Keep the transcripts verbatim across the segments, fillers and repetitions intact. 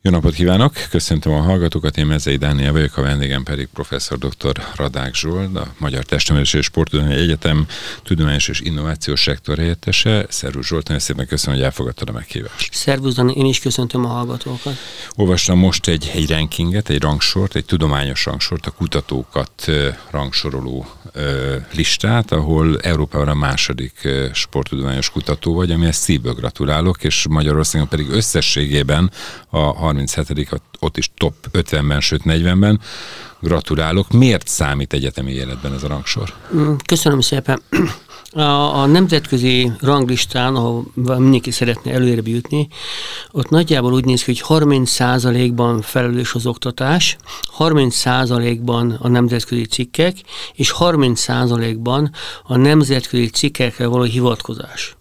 Jó napot kívánok! Köszöntöm a hallgatókat, én Mezei Dániel vagyok, a vendégem pedig professzor dr. Radák Zsolt, a Magyar Testnevelési és Sporttudományi Egyetem tudományos és innovációs rektor helyettese. Szervusz Zsolt, nagyon szépen köszönöm, hogy elfogadtad a meghívást. Szervusz Dani, én is köszöntöm a hallgatókat. Olvastam most egy, egy rankinget, egy rangsort, egy tudományos rangsort, a kutatókat rangsoroló listát, ahol Európában a második sporttudományos kutató vagy, amihez szívből gratulálok, és Magyarországon pedig összességében a harminchetedik ott is top ötvenben, sőt negyvenben. Gratulálok. Miért számít egyetemi életben ez a rangsor? Köszönöm szépen. A, a nemzetközi ranglistán, ahol mindenki szeretne előrébb jutni, ott nagyjából úgy néz ki, hogy harminc százalékban felelős az oktatás, harminc százalékban a nemzetközi cikkek, és harminc százalékban a nemzetközi cikkekre való hivatkozás.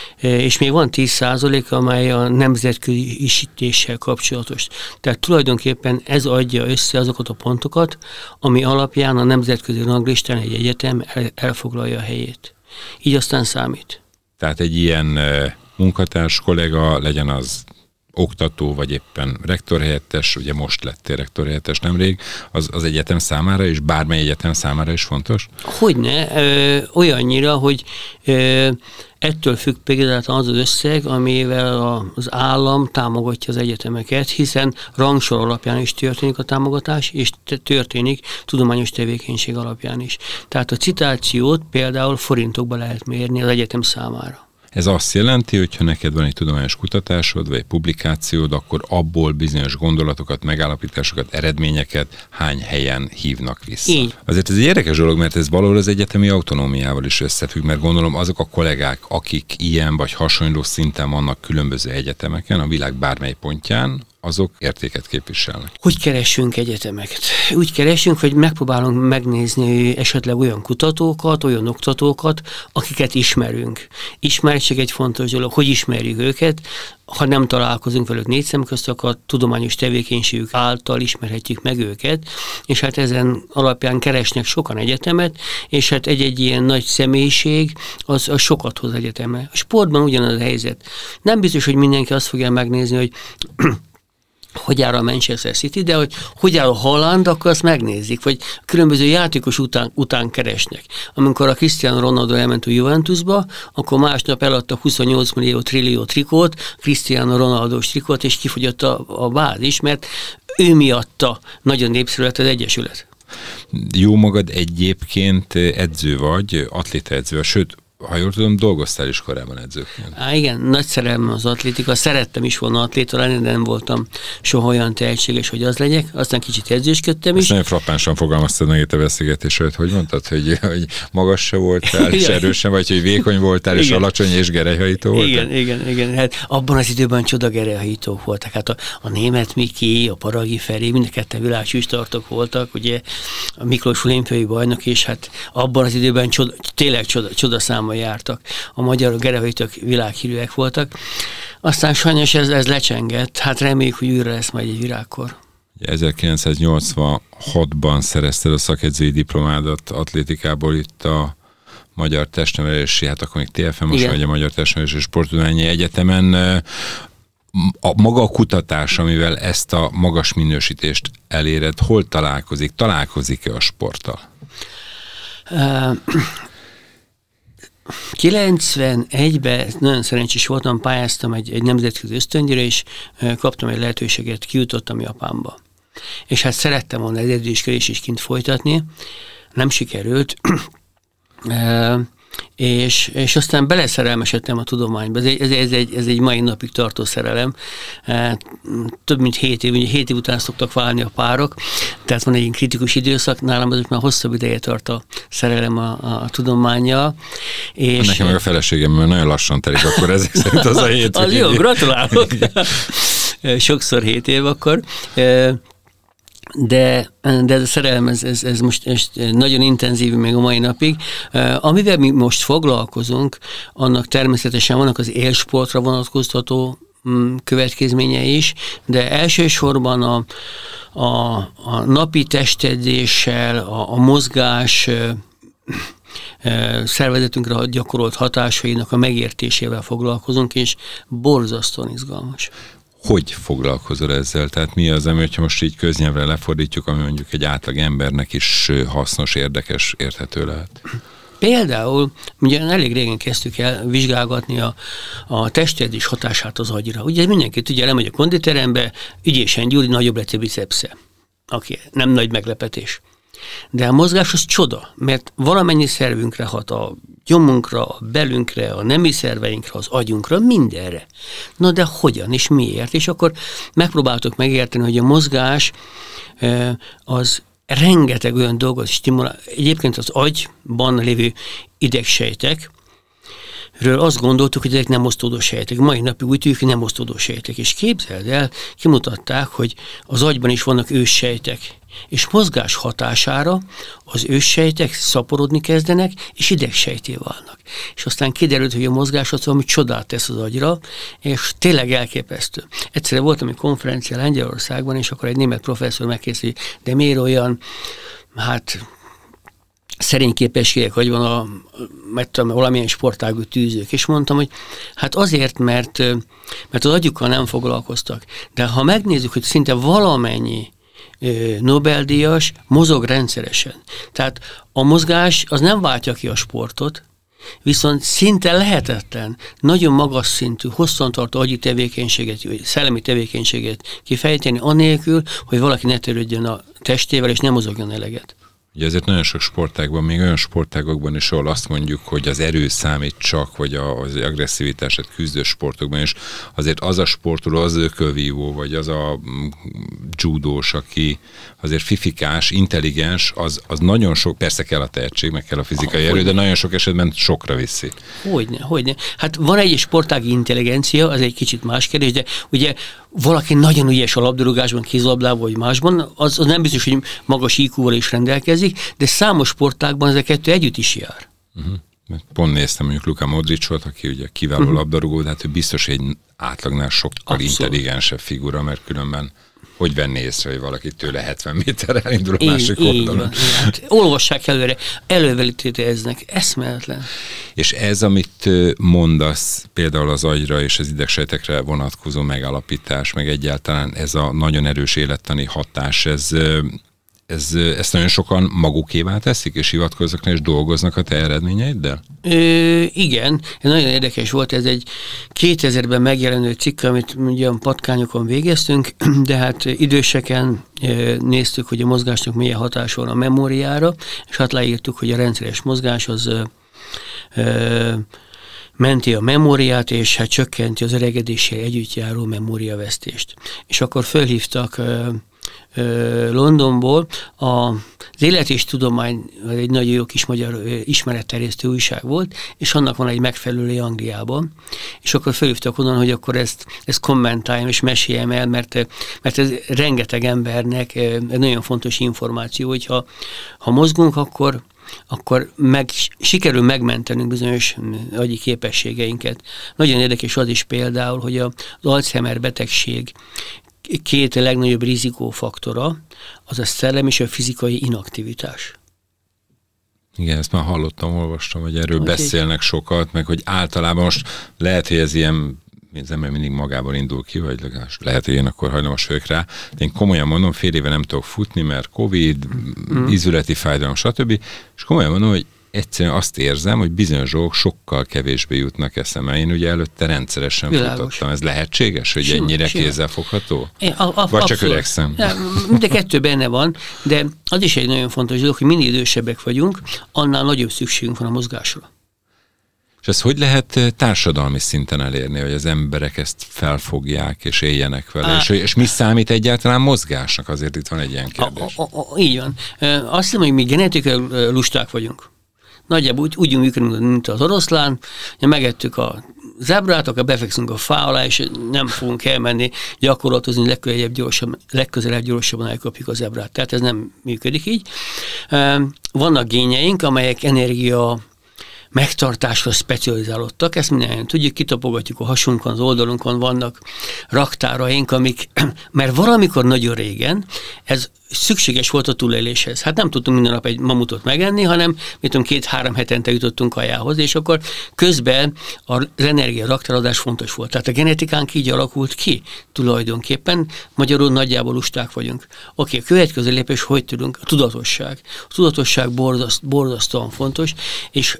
És még van tíz százalék, amely a nemzetköziisítéssel kapcsolatos. Tehát tulajdonképpen ez adja össze azokat a pontokat, ami alapján a nemzetközi ranglistán egy egyetem elfoglalja a helyét. Így aztán számít. Tehát egy ilyen munkatárs kollega, legyen az oktató, vagy éppen rektorhelyettes, ugye most lettél rektorhelyettes nemrég, az, az egyetem számára és bármely egyetem számára is fontos? Hogyne, ö, olyannyira, hogy ö, ettől függ például az az összeg, amivel a, az állam támogatja az egyetemeket, hiszen rangsor alapján is történik a támogatás, és történik tudományos tevékenység alapján is. Tehát a citációt például forintokba lehet mérni az egyetem számára. Ez azt jelenti, hogy ha neked van egy tudományos kutatásod, vagy egy publikációd, akkor abból bizonyos gondolatokat, megállapításokat, eredményeket hány helyen hívnak vissza. Így. Azért ez egy érdekes dolog, mert ez valahol az egyetemi autonómiával is összefügg, mert gondolom azok a kollégák, akik ilyen vagy hasonló szinten vannak különböző egyetemeken, a világ bármely pontján, azok értéket képviselnek. Hogy keresünk egyetemeket? Úgy keresünk, hogy megpróbálunk megnézni esetleg olyan kutatókat, olyan oktatókat, akiket ismerünk. Ismertség egy fontos dolog, hogy ismerjük őket. Ha nem találkozunk velük négy szem közt, akkor a tudományos tevékenységük által ismerhetjük meg őket, és hát ezen alapján keresnek sokan egyetemet, és hát egy-egy ilyen nagy személyiség az, az sokat hoz egyetemre. A sportban ugyanaz a helyzet. Nem biztos, hogy mindenki azt fogja megnézni, hogy hogy áll a Manchester City, de hogy hogy áll a Haaland, akkor azt megnézik, vagy különböző játékos után, után keresnek. Amikor a Cristiano Ronaldo elment a Juventusba, akkor másnap eladta huszonnyolc millió trillió trikót, Cristiano Ronaldo-s trikót, és kifogyott a, a bázis, mert ő miatta nagyon népszerű lett az egyesület. Jó magad egyébként edző vagy, atléta edző, sőt, ha jól tudom, dolgoztál is korábban edzőként. Á, igen, nagy szerelmem az atlétika, szerettem is volna atléta lenni, de nem voltam soha olyan tehetséges, hogy az legyek. Aztán kicsit edzősködtem is. Ezt nagyon frappánsan fogalmaztad meg itt a beszélgetésről, hogy mondtad, hogy, hogy magas se voltál, és erősen, vagy hogy vékony voltál, igen. És alacsony és gerelyhajító voltál? Igen, igen, igen. Hát abban az időben csoda gerelyhajítók voltak. Hát a, a német Miki, a Paragi Feri, mind a ketten világcsúcstartók voltak, ugye a Miklós olimpiai bajnok, és hát abban az időben csoda, tényleg csoda, csoda szám jártak. A magyar gerelyhajítók világhírűek voltak. Aztán sajnos ez, ez lecsengett. Hát reméljük, hogy újra lesz majd egy virágkor. ezerkilencszáznyolcvanhatban szerezted a szakedzői diplomádat atlétikából itt a Magyar Testnevelési, hát akkor még té ef em, most vagy a Magyar Testnevelési és Sporttudományi Egyetemen. A maga a kutatás, amivel ezt a magas minősítést eléred, hol találkozik? Találkozik-e a sporttal? Uh, kilencvenegyben nagyon szerencsés voltam, pályáztam egy, egy nemzetközi ösztöndíjra, és kaptam egy lehetőséget, kijutottam Japánba. És hát szerettem volna egy edzősködést is kint folytatni, nem sikerült, és, és aztán beleszerelmesedtem a tudományba. Ez egy, ez, ez, egy, ez egy mai napig tartó szerelem. Több mint hét év, ugye hét év után szoktak válni a párok, tehát van egy ilyen kritikus időszak, nálam azért már hosszabb ideje tart a szerelem a, a tudománnyal. És nekem meg a feleségem, mert nagyon lassan telik, akkor ezek szerint az a hét. Az jó, gratulálok! Sokszor hét év akkor. De, de ez a szerelem, ez, ez, ez most ez nagyon intenzív még a mai napig. Amivel mi most foglalkozunk, annak természetesen vannak az élsportra vonatkoztató következményei is, de elsősorban a, a, a napi testedzéssel, a, a mozgás szervezetünkre gyakorolt hatásainak a megértésével foglalkozunk, és borzasztóan izgalmas. hogy foglalkozol ezzel? Tehát mi az, ami, hogyha most így köznyelvre lefordítjuk, ami mondjuk egy átlag embernek is hasznos, érdekes, érthető lehet? Például, ugye elég régen kezdtük el vizsgálgatni a, a testedzés hatását az agyra. Ugye mindenki tudja, lemegy a konditerembe, ügyésen Gyuri, nagyobb lett a bicepsze. Oké, nem nagy meglepetés. De a mozgás az csoda, mert valamennyi szervünkre hat, a gyomunkra, a belünkre, a nemi szerveinkre, az agyunkra, mindenre. Na de hogyan és miért? És akkor megpróbáltuk megérteni, hogy a mozgás az rengeteg olyan dolgot stimulál. Egyébként az agyban lévő idegsejtek, ről azt gondoltuk, hogy ezek nem osztódó sejtek. Mai napig úgy tudjuk, hogy nem osztódó sejtek. És képzeld el, kimutatták, hogy az agyban is vannak őssejtek. És mozgás hatására az őssejtek szaporodni kezdenek, és idegsejté válnak. És aztán kiderült, hogy a mozgás az valami csodát tesz az agyra, és tényleg elképesztő. Egyszerűen voltam egy konferencia Lengyelországban, és akkor egy német professzor megkérdezi, hogy de miért olyan, hát szerény képességek, hogy van a, mert tudom, valamilyen sportágú tűzők, és mondtam, hogy hát azért, mert, mert az agyukkal nem foglalkoztak. De ha megnézzük, hogy szinte valamennyi Nobel-díjas mozog rendszeresen. Tehát a mozgás az nem váltja ki a sportot, viszont szinte lehetetlen, nagyon magas szintű, hosszantartó agyi tevékenységet, vagy szellemi tevékenységet kifejteni, anélkül, hogy valaki ne törődjön a testével, és nem mozogjon eleget. Ugye azért nagyon sok sportágban, még olyan sportágokban is, ahol azt mondjuk, hogy az erő számít csak, vagy az agresszivitását küzdő sportokban is, azért az a sportoló, az ökölvívó, vagy az a judós, aki azért fifikás, intelligens, az, az nagyon sok, persze kell a tehetség, meg kell a fizikai ah, erő, de nagyon sok esetben sokra viszi. Hogyne, hogyne. Hát van egy sportági intelligencia, az egy kicsit más kérdés, de ugye valaki nagyon ügyes a labdarúgásban, kézlabdában vagy másban, az, az nem biztos, hogy magas í kúval is rendelkezik, de számos sportágban ez a kettő együtt is jár. Uh-huh. Pont néztem mondjuk Luka Modricot, aki ugye kiváló uh-huh. labdarúgó, de hát ő biztos egy átlagnál sokkal Abszolút. intelligensebb figura, mert különben hogy venné észre, hogy valaki tőle hetven méterre elindul a így, másik oldalon. Hát, olvassák előre, elővelítételeznek, eszméletlen. És ez, amit mondasz, például az agyra és az idegsejtekre vonatkozó megalapítás, meg egyáltalán ez a nagyon erős élettani hatás, ez, ez, ezt nagyon sokan magukévá teszik, és hivatkoznak, és dolgoznak a te eredményeiddel? Ö, igen, ez nagyon érdekes volt, ez egy kétezerben megjelenő cikk, amit ugye a patkányokon végeztünk, de hát időseken néztük, hogy a mozgásnak milyen hatás van a memóriára, és hát leírtuk, hogy a rendszeres mozgás az ö, ö, menti a memóriát, és hát csökkenti az öregedéssel együtt járó memóriavesztést. És akkor fölhívtak ö, Londonból az Élet és Tudomány, egy nagyon jó kis magyar ismeretterjesztő újság volt, és annak van egy megfelelője Angliában, és akkor felhívtak onnan, hogy akkor ezt, ezt kommentáljam és meséljem el, mert, mert ez rengeteg embernek egy nagyon fontos információ, hogy ha, ha mozgunk, akkor akkor meg, sikerül megmentenünk bizonyos agyi képességeinket. Nagyon érdekes az is például, hogy az Alzheimer betegség két legnagyobb rizikófaktora, az a szellem és a fizikai inaktivitás. Igen, ezt már hallottam, olvastam, hogy erről okay. beszélnek sokat, meg hogy általában most lehet, hogy ez ilyen, az ember mindig magából indul ki, vagy lehet, hogy én akkor hajlamos vagyok rá, de én komolyan mondom, fél éve nem tudok futni, mert Covid, mm. ízületi fájdalom, stb. És komolyan mondom, hogy egyszerűen azt érzem, hogy bizonyos dolgok sokkal kevésbé jutnak eszembe. Én ugye előtte rendszeresen Világos. futottam. Ez lehetséges, hogy sima, ennyire sima. kézzelfogható? Én, a, a, Vagy abszolút. Csak öregszem? Ja, de kettő benne van, de az is egy nagyon fontos dolog, hogy minél idősebbek vagyunk, annál nagyobb szükségünk van a mozgásra. És ezt hogy lehet társadalmi szinten elérni, hogy az emberek ezt felfogják és éljenek vele? Á, és, és mi számít egyáltalán mozgásnak? Azért itt van egy ilyen kérdés. A, a, a, így van. Azt hiszem, hogy mi genetikai lusták vagyunk. Nagyjából úgy, úgy működünk, mint az oroszlán, megettük a zebrát, akkor befekszünk a fá alá, és nem fogunk elmenni gyakorlatozni, legközelebb gyorsabban, legközelebb gyorsabban elkapjuk a zebrát. Tehát ez nem működik így. Vannak génjeink, amelyek energia megtartásra specializálódtak, ezt mindjárt tudjuk, kitapogatjuk a hasunkon, az oldalunkon vannak raktáraink, amik, mert valamikor nagyon régen ez szükséges volt a túléléshez. Hát nem tudtunk minden nap egy mamutot megenni, hanem mit tudom, két-három hetente jutottunk kajához, és akkor közben az energia raktározás fontos volt. Tehát a genetikánk így alakult ki tulajdonképpen, magyarul nagyjából lusták vagyunk. Oké, a következő lépés, hogy tudunk? A tudatosság. A tudatosság borzaszt, borzasztóan fontos, és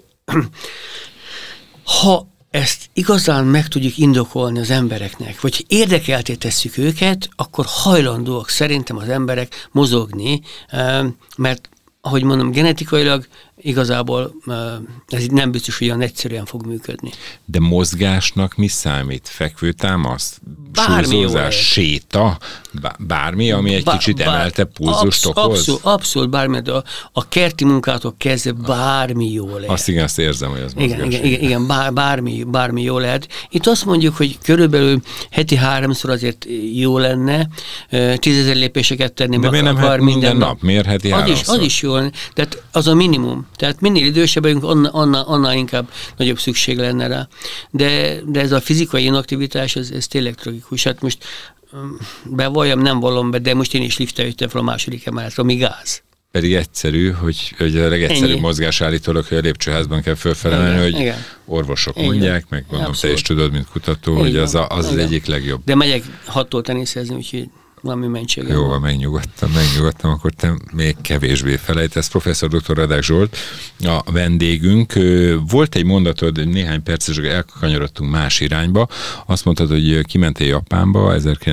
ha ezt igazán meg tudjuk indokolni az embereknek, vagy érdekelté tesszük őket, akkor hajlandóak szerintem az emberek mozogni, mert ahogy mondom, genetikailag igazából ez nem biztos, hogy olyan egyszerűen fog működni. De mozgásnak mi számít? Fekvőtámasz? Súlyzózás? Séta? Bármi, ami egy bár, kicsit emelte pulzust absz- okoz? Abszolút, abszolút bármi, de a, a kerti munkától kezdve bármi jó lehet. Azt igen, azt érzem, hogy az mozgás. Igen, igen, igen, igen bár, bármi, bármi jó lehet. Itt azt mondjuk, hogy körülbelül heti háromszor azért jó lenne, tízezer lépéseket tenni. De miért nem hát minden nap? Miért heti az háromszor? Is, az is jó lenne. Tehát az a minimum. Tehát minél idősebbünk, annál, annál, annál inkább nagyobb szükség lenne rá. De, de ez a fizikai inaktivitás, ez, ez tényleg tragikus. Hát most bevalljam, nem vallom be, de most én is liftel jöttem fel a második emeletre, ami gáz. Pedig egyszerű, hogy, hogy a legegyszerűbb mozgás állítólag, hogy a lépcsőházban kell fölfelemelni, hogy igen. Orvosok igen. mondják, meg gondolom, te is tudod, mint kutató, igen. hogy az a, az, az egyik legjobb. De megyek hattól teniszezni, úgyhogy valami mentségem. Jó, van, megnyugodtam, megnyugodtam, akkor te még kevésbé felejtesz. Professzor doktor Radák Zsolt, a vendégünk. Volt egy mondatod, néhány perces, elkanyarodtunk más irányba. Azt mondtad, hogy kimentél Japánba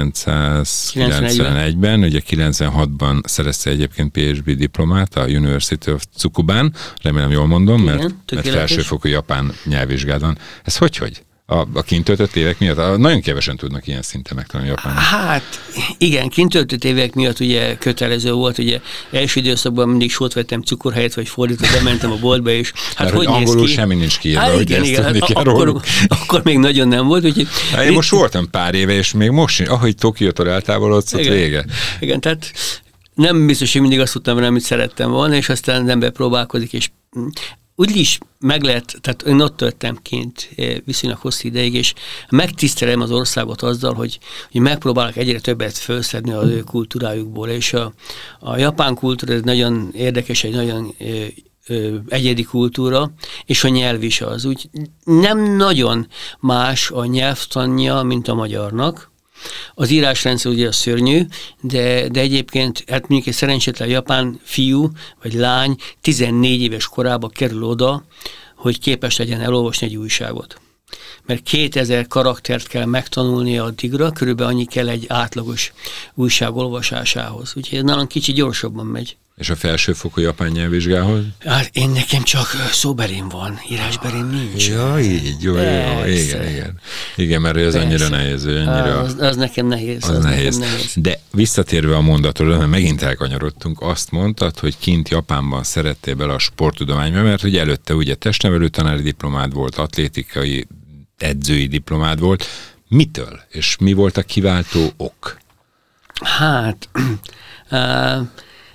ezerkilencszázkilencvenegyben, ugye kilencvenhatban szerezte egyébként PhD diplomát a University of Tsukuban, remélem jól mondom, igen, mert, mert felsőfokú japán nyelvvizsgád van. Ez hogy-hogy? A, a kint töltött évek miatt? Nagyon kevesen tudnak ilyen szinten megtanulni japánul. Hát igen, kint töltött évek miatt ugye kötelező volt, ugye első időszakban mindig sót vettem cukor helyett, vagy fordítva, bementem a boltba, és hát hogy angolul ki? Semmi nincs kiírva, hát, hogy igen, ezt igen, tudni kell akkor, akkor még nagyon nem volt. Úgyhogy hát, én most voltam pár éve, és még most sincs, ahogy Tokiótól eltávolodsz, ott vége. Igen, tehát nem biztos, hogy mindig azt tudtam, amit szerettem volna, és aztán az ember próbálkozik, és úgy is meg lehet, tehát én ott töltem kint viszonylag hosszú ideig, és megtisztelem az országot azzal, hogy, hogy megpróbálok egyre többet felszedni az ő kultúrájukból, és a, a japán kultúra ez nagyon érdekes, egy nagyon ö, ö, egyedi kultúra, és a nyelv is az. Úgy nem nagyon más a nyelvtanja, mint a magyarnak. Az írásrendszer ugye a szörnyű, de, de egyébként hát mondjuk egy szerencsétlen japán fiú vagy lány tizennégy éves korában kerül oda, hogy képes legyen elolvasni egy újságot. Mert kétezer karaktert kell megtanulnia addigra, körülbelül annyi kell egy átlagos újság olvasásához. Úgyhogy ez nálam kicsit gyorsabban megy. És a felsőfokú japán nyelvvizsgához? Hát én nekem csak szóberém van, írásberém nincs. Ja, így, jó, jó, igen, igen. Igen, mert ez annyira nehéz, hogy annyira... Az, az nekem nehéz. Az, az nehéz. nekem nehéz. De visszatérve a mondatról, mert megint elkanyarodtunk, azt mondtad, hogy kint Japánban szerettél bele a sporttudományba, mert hogy előtte ugye testnevelő tanári diplomád volt, atlétikai edzői diplomád volt. Mitől? És mi volt a kiváltó ok? Hát... Uh,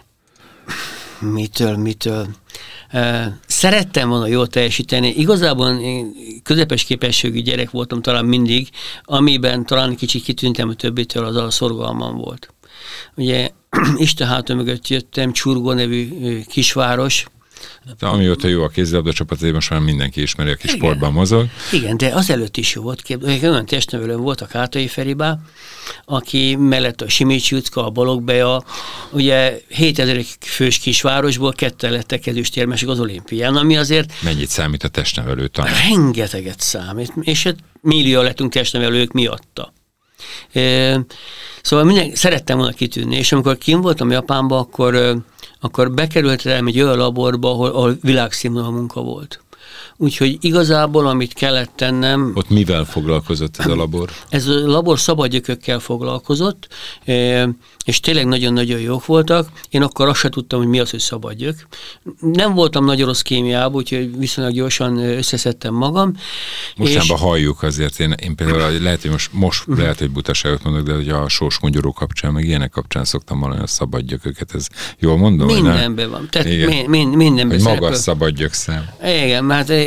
Mitől, mitől? Szerettem volna jól teljesíteni. Igazából én közepes képességű gyerek voltam talán mindig, amiben talán kicsit kitűntem a többitől, az a szorgalmam volt. Ugye Isten háta mögött jöttem, Csurgó nevű kisváros. De amióta jó a kézilabda csapat, most már mindenki ismeri, aki igen. sportban mozog. Igen, de azelőtt is jó volt. Olyan testnevelőm volt a Kátai Feribá, aki mellett a Simics Jucka, a Balogh-Bea, ugye hétezer fős kisvárosból ketten lettek ezüstérmesek az olimpián, ami azért... Mennyit számít a testnevelő tanár? Rengeteget számít, és hát millió lettünk testnevelők miatta. E, szóval minden, szerettem volna kitűnni, és amikor kim voltam Japánban, akkor, akkor bekerültem egy olyan laborba, ahol, ahol világszínvonalú munka volt. Úgyhogy igazából, amit kellett tennem... Ott mivel foglalkozott ez a labor? Ez a labor szabadgyökökkel foglalkozott, és tényleg nagyon-nagyon jók voltak. Én akkor azt sem tudtam, hogy mi az, hogy szabadgyök. Nem voltam nagyon rossz kémiában, úgyhogy viszonylag gyorsan összeszedtem magam. Mostanában és... halljuk azért, én, én például lehet, hogy most, most uh-huh. lehet, hogy butaságot mondok, de hogy a sorsmogyoró kapcsán, meg ilyenek kapcsán szoktam valami a szabadgyököket, ez jól mondom? Mindenben van. Tehát mi, mi, mindenben hogy magas szabadgyökszám. Igen, mert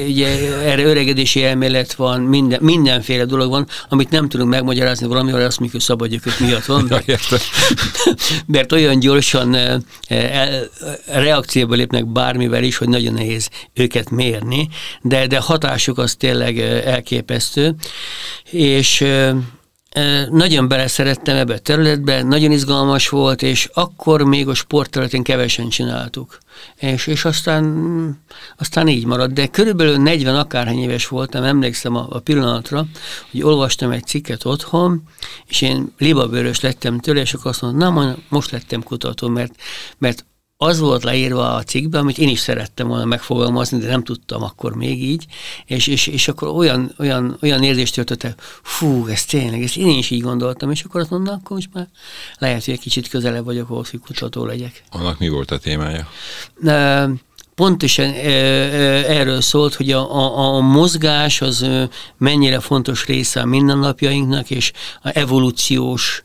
ugye, ugye erre öregedési elmélet van, minden, mindenféle dolog van, amit nem tudunk megmagyarázni valamivel, azt mondjuk, hogy szabadgyökök miatt van. Mert, mert olyan gyorsan el, reakcióba lépnek bármivel is, hogy nagyon nehéz őket mérni, de, de hatásuk az tényleg elképesztő. És nagyon beleszerettem ebbe a területbe, nagyon izgalmas volt, és akkor még a sportterületén kevesen csináltuk. És, és aztán, aztán így maradt. De körülbelül negyven akárhány éves voltam, emlékszem a, a pillanatra, hogy olvastam egy cikket otthon, és én libabőrös lettem tőle, és akkor azt mondtam, na, most lettem kutató, mert, mert az volt leírva a cikkben, amit én is szerettem volna megfogalmazni, de nem tudtam akkor még így, és, és, és akkor olyan, olyan, olyan érzést töltött el, fú, ez tényleg, ezt én is így gondoltam, és akkor azt mondom, akkor most már lehet, hogy egy kicsit közelebb vagyok ahhoz, hogy kutató legyek. Annak mi volt a témája? Pontosan erről szólt, hogy a, a, a mozgás az mennyire fontos része a mindennapjainknak, és a evolúciós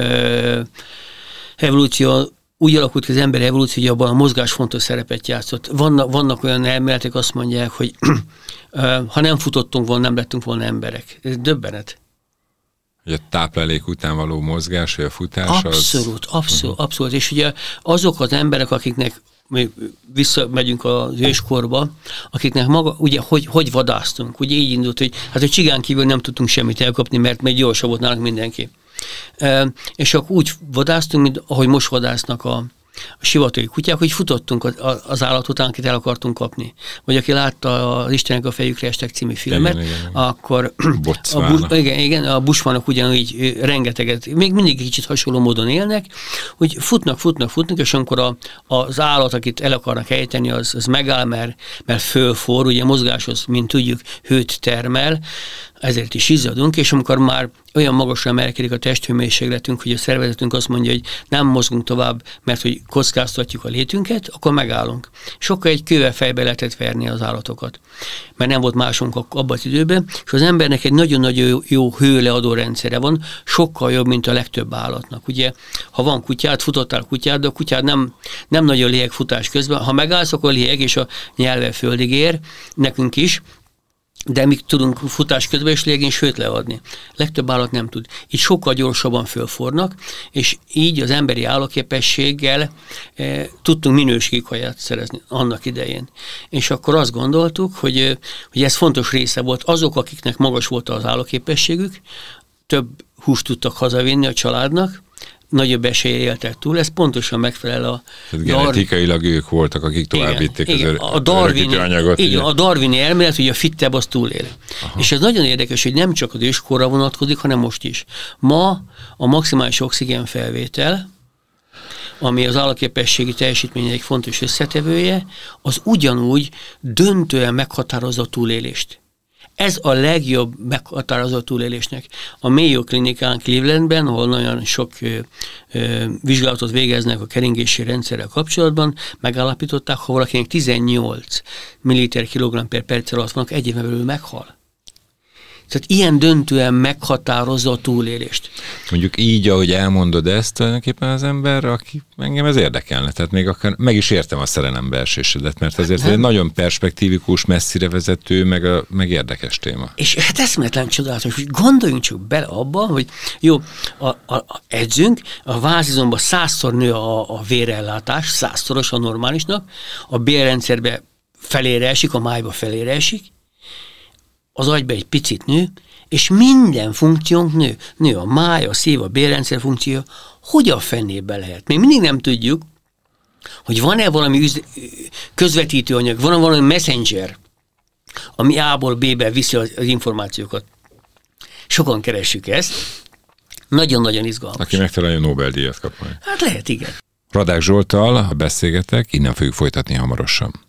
evolúció úgy alakult ki az ember evolúció, hogy abban a mozgás fontos szerepet játszott. Vannak, vannak olyan elméletek, azt mondják, hogy ha nem futottunk volna, nem lettünk volna emberek. Ez döbbenet. Hogy a táplálék után való mozgás, vagy a futás abszolút, az... Abszolút, uh-huh. abszolút. És ugye azok az emberek, akiknek még visszamegyünk az őskorba, akiknek maga, ugye, hogy, hogy vadásztunk. Ugye így indult, hogy hát a csigán kívül nem tudtunk semmit elkapni, mert még gyorsabb volt nálunk mindenki. E, és akkor úgy vadásztunk, mint ahogy most vadásznak a, a sivatagi kutyák, hogy futottunk az, az állat után, akit el akartunk kapni. Vagy aki látta az Istenek a fejükre estek című filmet, igen, igen, akkor a, bu, igen, igen, a bushmanok ugyanúgy rengeteget, még mindig kicsit hasonló módon élnek, hogy futnak, futnak, futnak, és amikor a, az állat, akit el akarnak ejteni, az, az megáll, mert, mert fölforr, ugye mozgáshoz, mint tudjuk, hőt termel, ezért is izzadunk, és amikor már olyan magasra emelkedik a testhőmérsékletünk, hogy a szervezetünk azt mondja, hogy nem mozgunk tovább, mert hogy kockáztatjuk a létünket, akkor megállunk. Sokkal egy kővel fejbe lehetett verni az állatokat, mert nem volt másunk abban az időben, és az embernek egy nagyon-nagyon jó hőleadó rendszere van, sokkal jobb, mint a legtöbb állatnak. Ugye, ha van kutyád, futottál kutyád, de a kutyád nem, nem nagyon léheg futás közben, ha megállsz, akkor léheg, és a nyelve földig ér, nekünk is, de mi tudunk futás közben is légén sőt leadni. Legtöbb állat nem tud. Így sokkal gyorsabban fölfornak, és így az emberi állóképességgel e, tudtunk minőségi kaját szerezni annak idején. És akkor azt gondoltuk, hogy, hogy ez fontos része volt. Azok, akiknek magas volt az állóképességük, több húst tudtak hazavinni a családnak, nagyobb esélye éltek túl, ez pontosan megfelel a... Tehát genetikailag ők voltak, akik tovább vitték az ör, a Darwini, anyagot. Igen, a Darwini elmélet, hogy a fittebb az túlél. Aha. És ez nagyon érdekes, hogy nem csak az őskorra vonatkozik, hanem most is. Ma a maximális oxigén felvétel, ami az állóképességi teljesítmény egy fontos összetevője, az ugyanúgy döntően meghatározza a túlélést. Ez a legjobb meghatározó túlélésnek. A Mayo Klinikán Clevelandben, ahol nagyon sok ö, ö, vizsgálatot végeznek a keringési rendszerrel kapcsolatban, megállapították, ha valakinek tizennyolc milliliter kilogramm per perc alatt vannak, egy éven belül meghal. Tehát ilyen döntően meghatározza a túlélést. Mondjuk így, ahogy elmondod ezt, tulajdonképpen az ember, aki engem ez érdekelne. Tehát még akár meg is értem a szerelembeesésedet, mert ezért egy nagyon perspektívikus, messzire vezető, meg, a, meg érdekes téma. És hát eszméletlen csodálatos, hogy gondoljunk csak bele abba, hogy jó, a, a, a edzünk, a vázizomban százszor nő a, a vérellátás, százszoros a normálisnak, a bélrendszerbe felére esik, a májba felére esik, az agyba egy picit nő, és minden funkciónk nő. Nő a máj, a szív, a bélrendszer funkció. Hogy a fennébe lehet? Még mindig nem tudjuk, hogy van-e valami üz- közvetítőanyag, van-e valami messenger, ami A-ból B-be viszi az, az információkat. Sokan keressük ezt. Nagyon-nagyon izgalmas. Aki megtalálja, Nobel-díjat kap majd. Hát lehet, igen. Radák Zsolttal beszélgetek, innen fogjuk folytatni hamarosan.